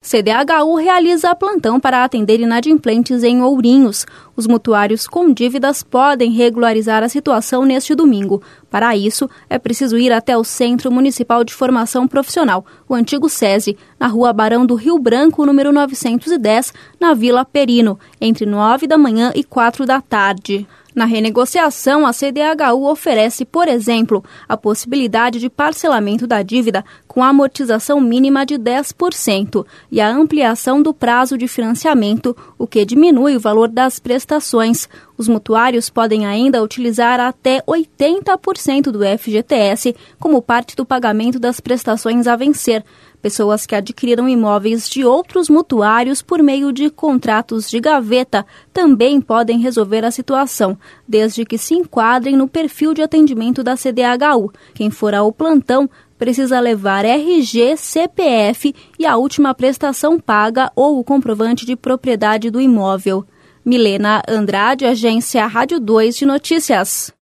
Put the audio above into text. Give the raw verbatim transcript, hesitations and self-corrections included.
C D H U realiza plantão para atender inadimplentes em Ourinhos. Os mutuários com dívidas podem regularizar a situação neste domingo. Para isso, é preciso ir até o Centro Municipal de Formação Profissional, o antigo SESI, na Rua Barão do Rio Branco, número novecentos e dez, na Vila Perino, entre nove da manhã e quatro da tarde. Na renegociação, a C D H U oferece, por exemplo, a possibilidade de parcelamento da dívida com amortização mínima de dez por cento e a ampliação do prazo de financiamento, o que diminui o valor das prestações. Os mutuários podem ainda utilizar até oitenta por cento do F G T S como parte do pagamento das prestações a vencer. Pessoas que adquiriram imóveis de outros mutuários por meio de contratos de gaveta também podem resolver a situação, desde que se enquadrem no perfil de atendimento da C D H U. Quem for ao plantão precisa levar R G, C P F e a última prestação paga ou o comprovante de propriedade do imóvel. Milena Andrade, Agência Rádio dois de Notícias.